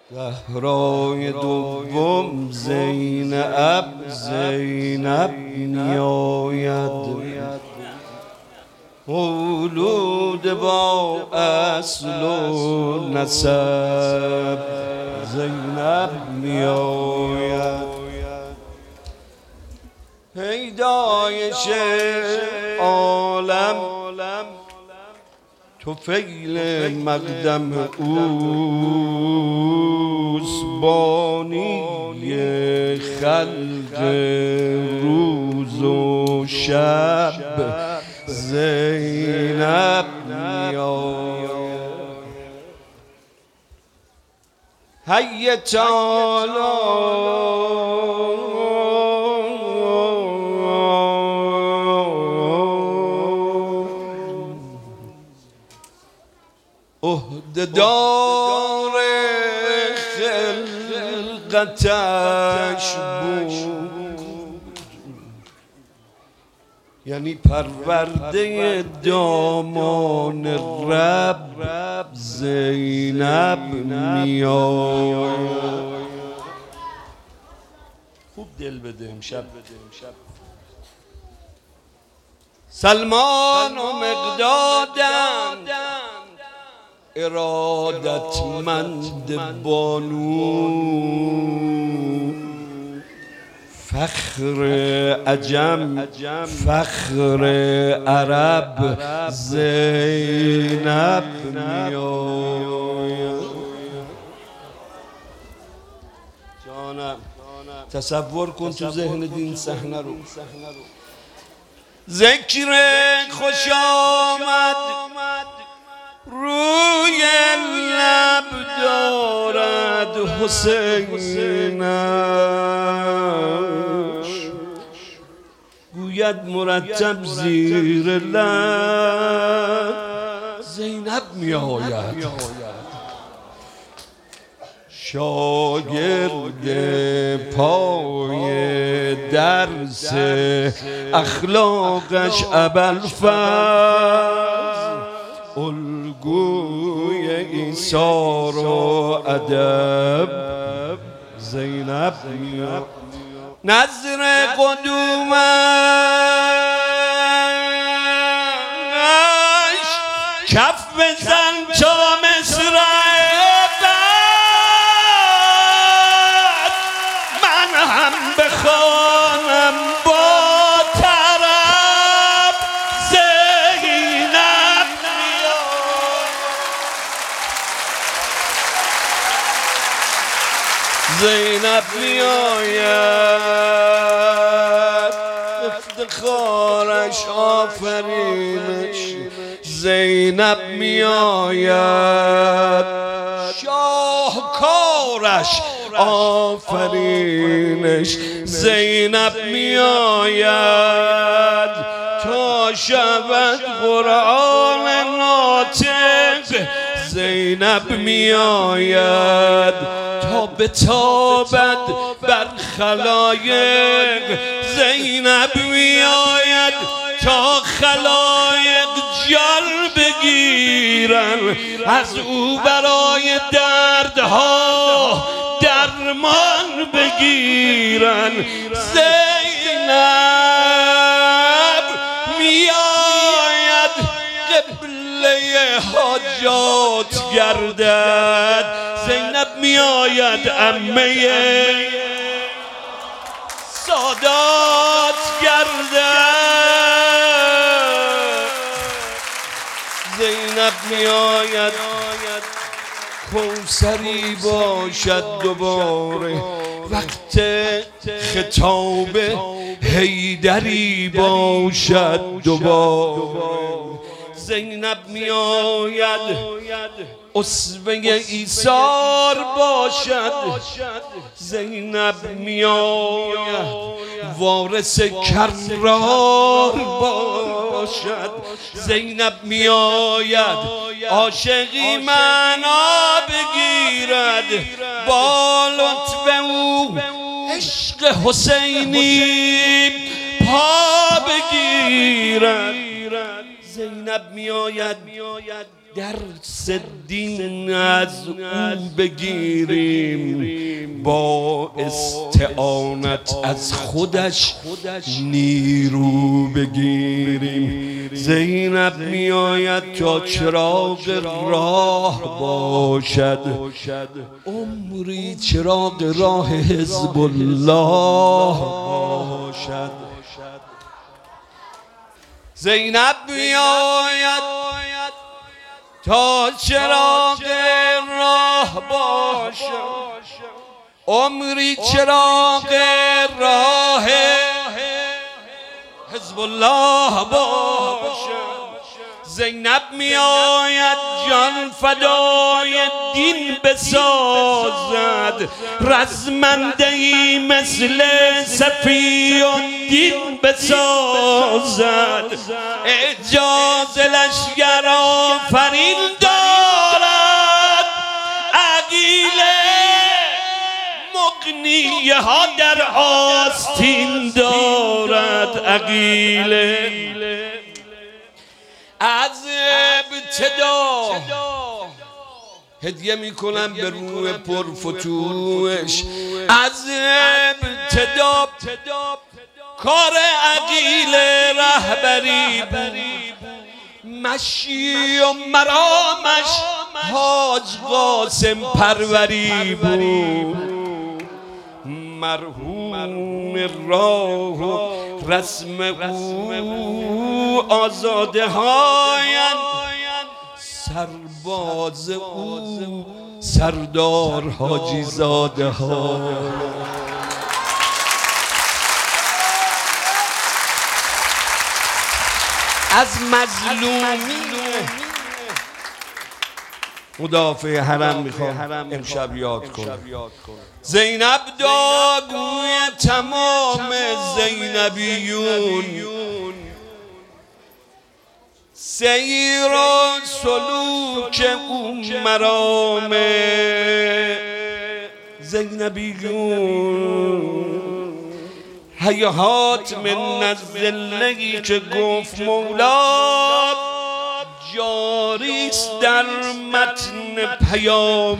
زهرای دوم زینب میآید، مولود با اصل و نسب زینب میآید. پیدایش عالم طفیل مقدم اوست، بانی خلق روز و شب زینب میآید. حی تعالی عهده‌دار خلقتش بود، یعنی پرورده دامان رب زینب میآید. خوب دل بده امشب. سلمان و مقدادند ارادتمند بانو، فخر عجم فخر عرب زینب میآید. جانم تصور کن تو ذهن این صحنه رو. ذکر خوش آمد روی لب دارد حسینش، گوید مرتب زیر لب زینب میآید. شاگرد پای درس اخلاقش ابوالفضل، الگوی ایثار و ادب زینب میآید. نظر قدومش کف بزن تا مصرع بعد، من هم بخوانم با طرب زینب میآید. زینب میآید، افتخارش آفرینش زینب میآید، شاهکارش آفرینش زینب میآید. تا شود قرآن ناطق زینب میآید، تا بتابد بر خلایق زینب میآید، تا خلایق جل بگیرن از او برای دردها درمان بگیرن زینب میآید. قبله حاجات گردد زینب میآید، عمه سادات گردد زینب میآید. کوثری باشد دوباره وقت خطاب، حیدری باشد دوباره زینب میآید. اسوه ایثار باشد زینب میآید، وارث کرار باشد زینب میآید، عاشقی معنا بگیرد با لطف او، عشق حسینی پا بگیرد زینب میآید. درس دین از او بگیریم، با استعانت از خودش نیرو بگیریم. زینب می آید تا چراغ راه باشد، عمری چراغ راه حزب الله باشد. زینب می آید تا چراغ راه باشد، عمری چراغ راه حزب الله باشد. زینب می آید جان فدای دین بسازد، رزمنده‌ای مثل صفی الدین بسازد. اعجاز لشکر آفرین دارد، عقیله مغنیه ها در آستین دارد. عقیله از ابتدا هدیه میکنم به روح پرفتوش، از ابتدا کار عقیله رهبری بود، مشی و مرامش حاج قاسم پروری بود. مرحوم راه و رسم او آزاده هایند، سرباز او سردار حاجی زاده ها. از مظلومی مدافع حرم میخوام امشب یاد کنم. زینب داغوی تمام زینبیون، سیر و سلوک او مرام زینبیون. هیهات من الذله‌ای که گفت مولا جاریست در متن پیام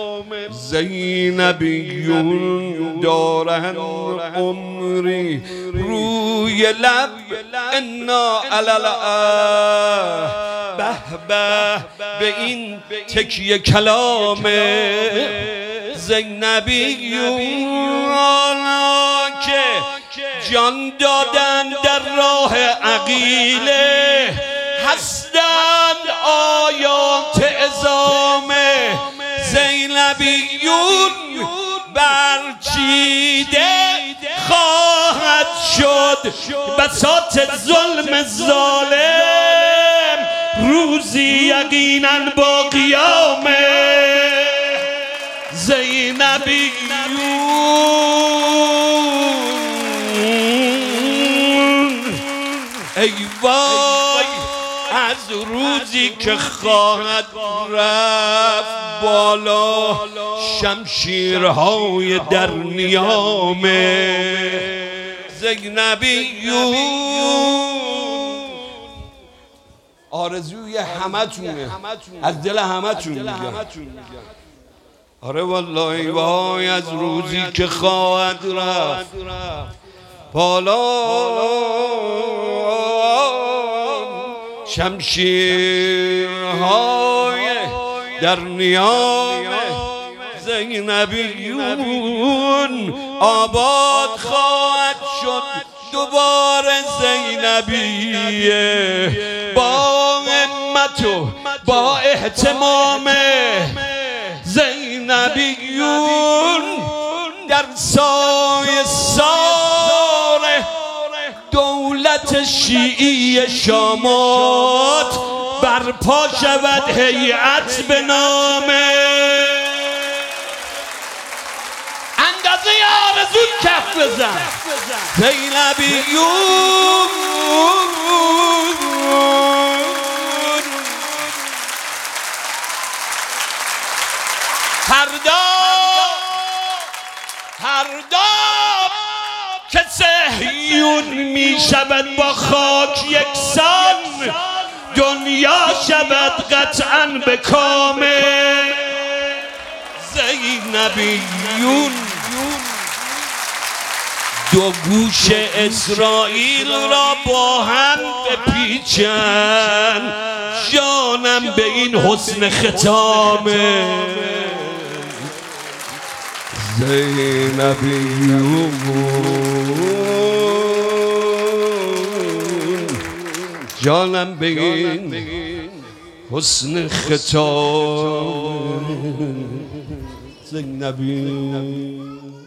زینبیون. دارن عمری روی لب انا علالعه، به به به این تکیه کلام زینبیون که جان دادن در راه عقیله، هستند آیات عظام زینبیون. برچیده خواهد شد بساط ظلم ظالم، روزی یقینا با قیام زینبیون. ای وای از روزی که خواهد رفت بالا شمشیرهای در نیام زینبیون. آرزوی همتونه، از دل همتون میگم. آره والله ای وای از روزی که خواهد رفت بالا شمشیرهای در نیام زینبیون. آباد خواهد شد دوباره زینبیه، با همت و با اهتمام زینبیون. در سایه سار دولت شیعی شامات برپا شود هیئت به نام اندازه آرزو کف بزن زینبیون. فردا که صهیون می شود با خاک یکسان، دنیا شود قطعاً به کام زینبیون. دو گوش اسرائیل را با هم بپیچن، جانم به این حسن ختام زینبیون. جانم به این حسن ختام زینبیون.